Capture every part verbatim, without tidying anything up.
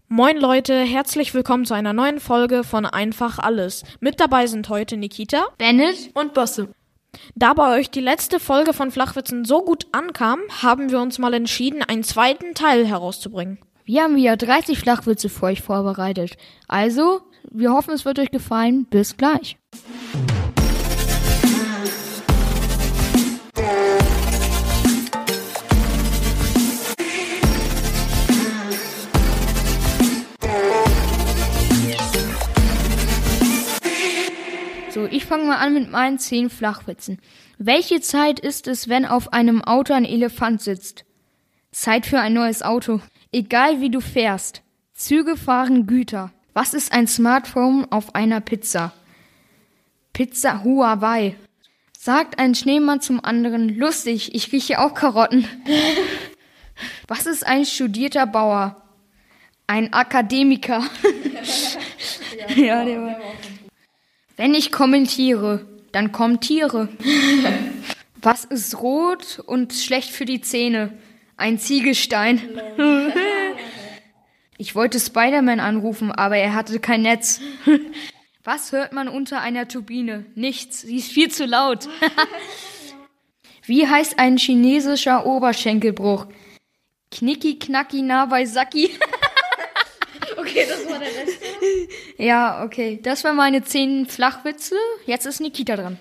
Moin Leute, herzlich willkommen zu einer neuen Folge von Einfach Alles. Mit dabei sind heute Nikita, Bennett und Bosse. Da bei euch die letzte Folge von Flachwitzen so gut ankam, haben wir uns mal entschieden, einen zweiten Teil herauszubringen. Wir haben wieder dreißig Flachwitze für euch vorbereitet. Also, wir hoffen, es wird euch gefallen. Bis gleich. So, ich fange mal an mit meinen zehn Flachwitzen. Welche Zeit ist es, wenn auf einem Auto ein Elefant sitzt? Zeit für ein neues Auto. Egal wie du fährst. Züge fahren Güter. Was ist ein Smartphone auf einer Pizza? Pizza Huawei. Sagt ein Schneemann zum anderen, lustig, ich rieche auch Karotten. Was ist ein studierter Bauer? Ein Akademiker. Ja, der war... Wenn ich kommentiere, dann kommen Tiere. Was ist rot und schlecht für die Zähne? Ein Ziegelstein. Ich wollte Spider-Man anrufen, aber er hatte kein Netz. Was hört man unter einer Turbine? Nichts, sie ist viel zu laut. Wie heißt ein chinesischer Oberschenkelbruch? Knicki, knacki, nawai, sacki. Okay, das war der letzte. Ja, okay. Das waren meine zehn Flachwitze. Jetzt ist Nikita dran.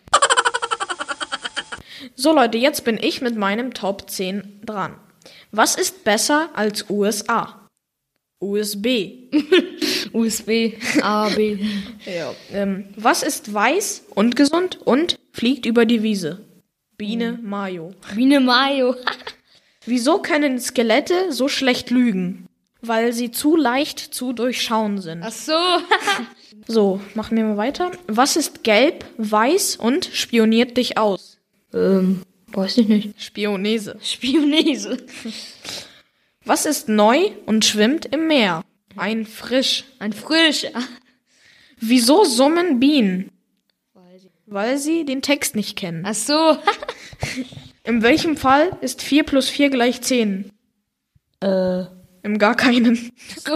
So Leute, jetzt bin ich mit meinem Top zehn dran. Was ist besser als U S A? U S B. U S B. A, B. Ja. Ähm, was ist weiß und gesund und fliegt über die Wiese? Biene Mayo. Biene Mayo. Wieso können Skelette so schlecht lügen? Weil sie zu leicht zu durchschauen sind. Ach so. So, machen wir mal weiter. Was ist gelb, weiß und spioniert dich aus? Ähm, weiß ich nicht. Spionese. Spionese. Was ist neu und schwimmt im Meer? Ein Frisch. Ein Frisch. Wieso summen Bienen? Weil sie den Text nicht kennen. Ach so. In welchem Fall ist vier plus vier gleich zehn? Äh... Im gar keinen. So.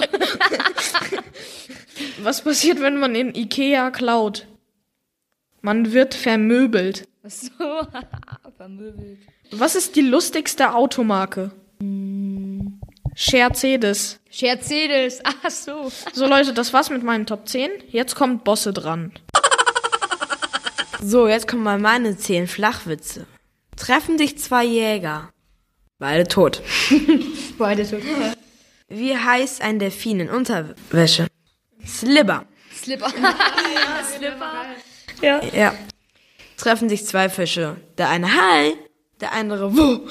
Was passiert, wenn man in Ikea klaut? Man wird vermöbelt. Ach so. Vermöbelt. Was ist die lustigste Automarke? Hm. Scherzedes. Scherzedes. Ach so. So Leute, das war's mit meinen Top zehn. Jetzt kommt Bosse dran. So, jetzt kommen mal meine zehn Flachwitze. Treffen sich zwei Jäger. Beide tot. Beide tot. Wie heißt ein Delfin in Unterwäsche? Slipper. Slipper. Ja, Slipper. Ja. Ja. Treffen sich zwei Fische. Der eine Hi, der andere Wo.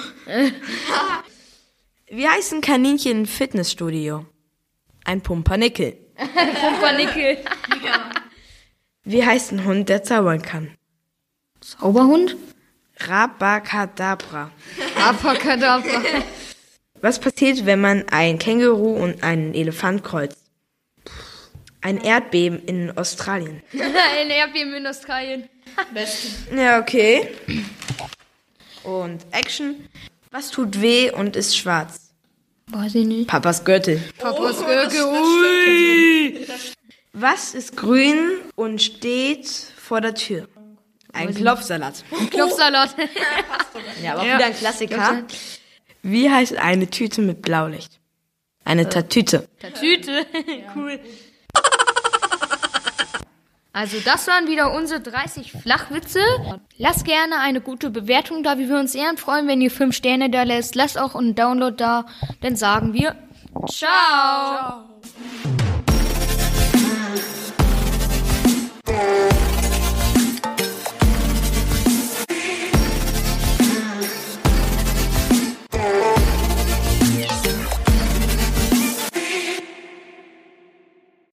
Wie heißt ein Kaninchen im Fitnessstudio? Ein Pumpernickel. Pumpernickel. Ja. Wie heißt ein Hund, der zaubern kann? Zauberhund? Rabakadabra. Abrakadabra. Was passiert, wenn man ein Känguru und einen Elefant kreuzt? Ein Erdbeben in Australien. Ein Erdbeben in Australien. Beste. Ja, okay. Und Action. Was tut weh und ist schwarz? Weiß ich nicht. Papas Gürtel. Papas Oh, Gürtel. das- das Ui. Was ist grün und steht vor der Tür? Ein Klopfsalat. Klopfsalat. Ja, aber auch Ja. wieder ein Klassiker. Wie heißt eine Tüte mit Blaulicht? Eine Tatüte. Tüte. Cool. Also das waren wieder unsere dreißig Flachwitze. Lasst gerne eine gute Bewertung da. Wir würden uns eher freuen, wenn ihr fünf Sterne da lässt. Lasst auch einen Download da. Dann sagen wir Ciao. Ciao.